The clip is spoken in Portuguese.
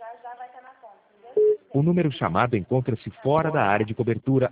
O número chamado encontra-se fora da área de cobertura